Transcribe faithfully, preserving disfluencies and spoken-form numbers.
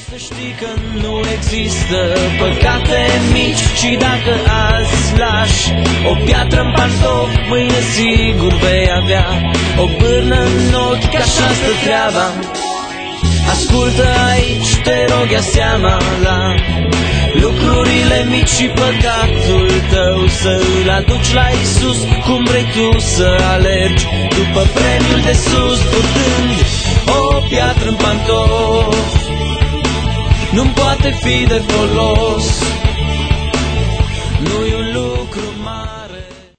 Să știi că nu există păcate mici și dacă azi lași o piatră în pantof, mâine sigur vei avea o bârnă în ochi, că așa stă treaba. Ascultă aici, te rog, ia seama la lucrurile mici și păcatul tău, să îl aduci la Iisus, cum vrei tu să alergi după premiul de sus, purtând o piatră în pantof. Nu-mi poate fi de folos.